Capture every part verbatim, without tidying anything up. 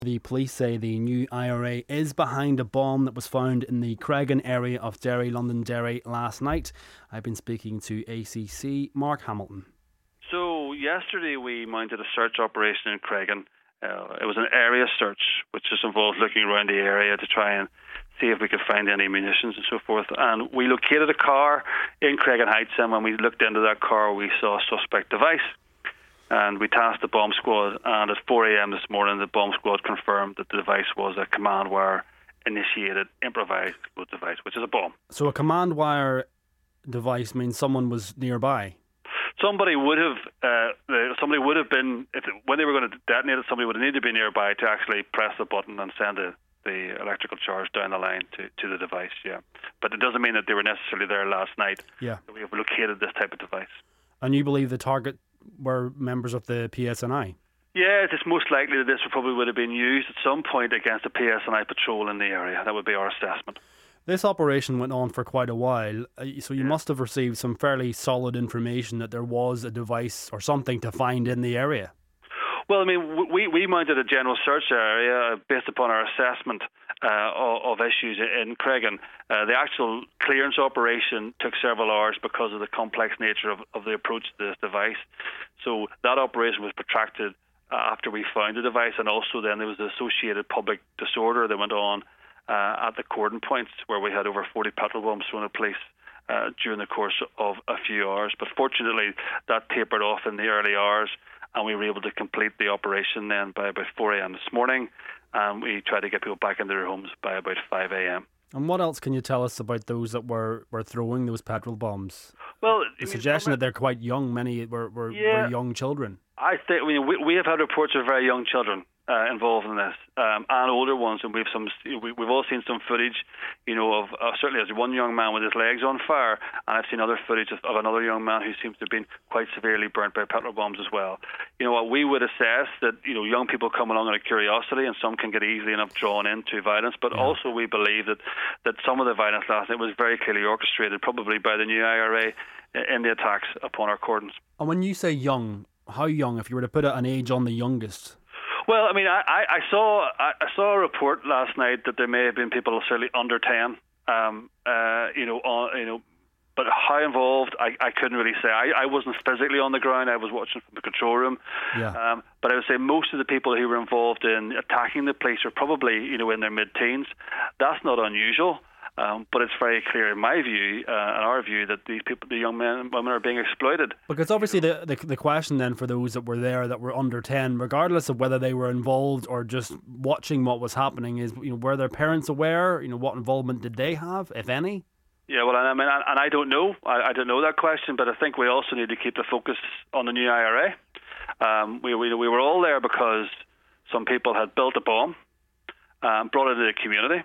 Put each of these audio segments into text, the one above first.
The police say the new I R A is behind a bomb that was found in the Cregan area of Derry, Londonderry last night. I've been speaking to A C C Mark Hamilton. So yesterday we mounted a search operation in Cregan. Uh, it was an area search, which just involved looking around the area to try and see if we could find any munitions and so forth. And we located a car in Cregan Heights, and when we looked into that car, we saw a suspect device. And we tasked the bomb squad, and at four a.m. this morning, the bomb squad confirmed that the device was a command wire initiated improvised explosive device, which is a bomb. So a command wire device means someone was nearby? Somebody would have, uh, somebody would have been, if, when they were going to detonate it, somebody would have needed to be nearby to actually press the button and send the, the electrical charge down the line to, to the device, yeah. But it doesn't mean that they were necessarily there last night. Yeah. We have located this type of device. And you believe the target were members of the P S N I? Yeah, it's most likely that this probably would have been used at some point against a P S N I patrol in the area. That would be our assessment. This operation went on for quite a while, so you yeah. must have received some fairly solid information that there was a device or something to find in the area. Well, I mean, we, we mounted a general search area based upon our assessment uh, of, of issues in Cregan. Uh, the actual clearance operation took several hours because of the complex nature of, of the approach to this device. So that operation was protracted uh, after we found the device, and also then there was the associated public disorder that went on uh, at the cordon points where we had over forty petrol bombs thrown at police uh, during the course of a few hours. But fortunately, that tapered off in the early hours, and we were able to complete the operation then by about four a.m. this morning, and we tried to get people back into their homes by about five a.m. And what else can you tell us about those that were, were throwing those petrol bombs? Well, the I mean, suggestion that they're quite young, many were, were, yeah, were young children. I think I mean, we, we have had reports of very young children uh, involved in this, um, and older ones, and we've some we, we've all seen some footage, you know, of uh, certainly there's one young man with his legs on fire, and I've seen other footage of, of another young man who seems to have been quite severely burnt by petrol bombs as well. You know what, we would assess that, you know, young people come along out of curiosity, and some can get easily enough drawn into violence, but yeah. also we believe that that some of the violence last night was very clearly orchestrated, probably by the new I R A in the attacks upon our cordons. And when you say young, how young, if you were to put an age on the youngest? Well, I mean, I, I saw I, I saw a report last night that there may have been people certainly under ten, um, uh, you know, on, you know, but how involved, I, I couldn't really say. I, I wasn't physically on the ground. I was watching from the control room. Yeah. Um, but I would say most of the people who were involved in attacking the police are probably, you know, in their mid-teens. That's not unusual. Um, but it's very clear in my view, uh, in our view, that these people, the young men and women, are being exploited. Because obviously the, the the question then for those that were there that were under ten, regardless of whether they were involved or just watching what was happening, is, you know, were their parents aware? You know, what involvement did they have, if any? Yeah, well, I mean, and I don't know. I, I don't know that question, but I think we also need to keep the focus on the new I R A. Um, we, we we were all there because some people had built a bomb, um, brought it into the community.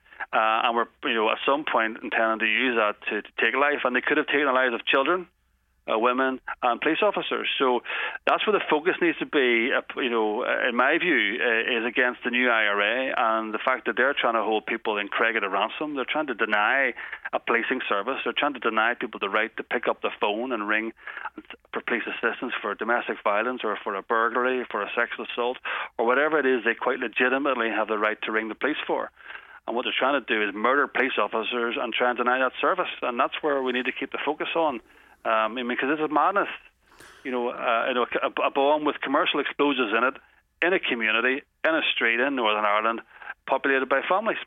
Uh, and were, you know, at some point intending to use that to, to take life, and they could have taken the lives of children, uh, women, and police officers. So that's where the focus needs to be. Uh, you know, uh, in my view, uh, is against the new I R A and the fact that they're trying to hold people in Craig at a ransom. They're trying to deny a policing service. They're trying to deny people the right to pick up the phone and ring for police assistance for domestic violence or for a burglary, for a sexual assault, or whatever it is they quite legitimately have the right to ring the police for. And what they're trying to do is murder police officers and try and deny that service. And that's where we need to keep the focus on. Um, I mean, because this is madness. You know, uh, you know a, a bomb with commercial explosives in it, in a community, in a street in Northern Ireland, populated by families.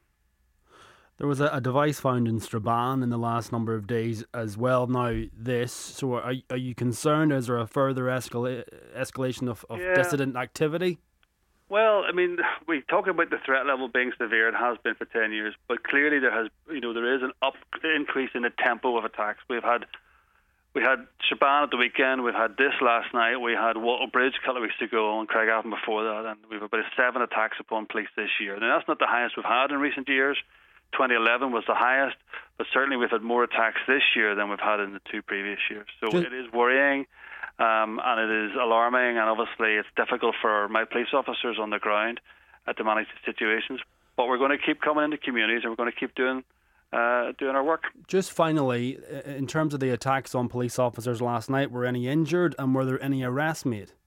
There was a, a device found in Strabane in the last number of days as well. Now this, so are, are you concerned? Is there a further escala- escalation of, of yeah. dissident activity? Well, I mean, we talk about the threat level being severe. It has been for ten years, but clearly there has, you know, there is an up increase in the tempo of attacks. We've had, we had Strabane at the weekend. We've had this last night. We had Wattle Bridge a couple of weeks ago, and Craigavon before that, and we've about seven attacks upon police this year. Now that's not the highest we've had in recent years. twenty eleven was the highest, but certainly we've had more attacks this year than we've had in the two previous years. So Just- it is worrying. Um, and it is alarming, and obviously it's difficult for my police officers on the ground uh, to manage the situations. But we're going to keep coming into communities, and we're going to keep doing uh, doing our work. Just finally, in terms of the attacks on police officers last night, were any injured, and were there any arrests made?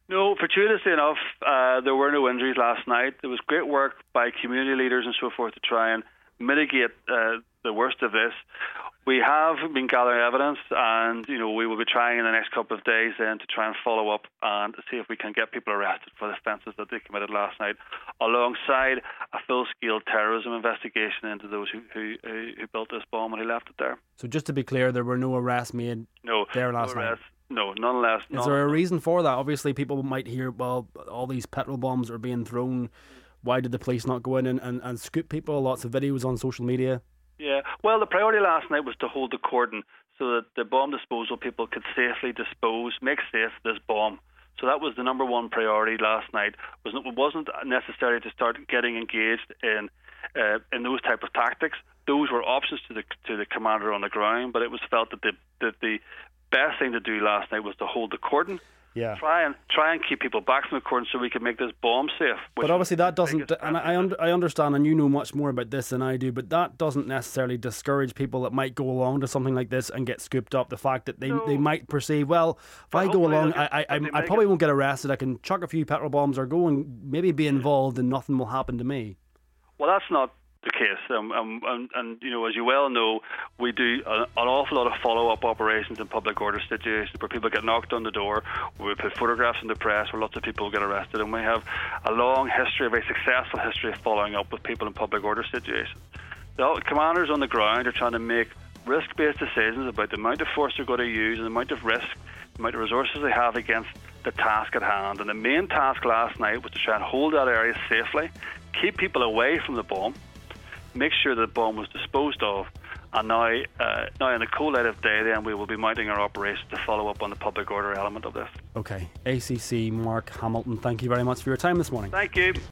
No, fortuitously enough, uh, there were no injuries last night. There was great work by community leaders and so forth to try and mitigate uh, the worst of this. We have been gathering evidence, and you know we will be trying in the next couple of days then to try and follow up and see if we can get people arrested for the offences that they committed last night, alongside a full-scale terrorism investigation into those who, who, who built this bomb when he left it there. So just to be clear, there were no arrests made no, there last no arrests. night? No, nonetheless. Is there a reason for that? Obviously, people might hear, well, all these petrol bombs are being thrown. Why did the police not go in and, and, and scoop people? Lots of videos on social media. Yeah, well, the priority last night was to hold the cordon so that the bomb disposal people could safely dispose, make safe this bomb. So that was the number one priority last night. It wasn't necessary to start getting engaged in uh, in those type of tactics. Those were options to the to the commander on the ground, but it was felt that the that the best thing to do last night was to hold the cordon. Yeah. Try and try and keep people back from the cordon so we can make this bomb safe. But obviously that doesn't, and I under, I understand, and you know much more about this than I do, but that doesn't necessarily discourage people that might go along to something like this and get scooped up. The fact that they, no. they might perceive, well, if but I go along, get, I I, I, I probably it. won't get arrested. I can chuck a few petrol bombs or go and maybe be involved, and nothing will happen to me. Well, that's not the case, um, um, and, and you know, as you well know, we do a, an awful lot of follow-up operations in public order situations where people get knocked on the door. We put photographs in the press where lots of people get arrested, and we have a long history, a very successful history of following up with people in public order situations. The commanders on the ground are trying to make risk-based decisions about the amount of force they're going to use and the amount of risk, the amount of resources they have against the task at hand. And the main task last night was to try and hold that area safely, keep people away from the bomb, make sure the bomb was disposed of, and now, uh, now in the cold light of day, then we will be mounting our operation to follow up on the public order element of this. Okay, A C C Mark Hamilton, thank you very much for your time this morning. Thank you.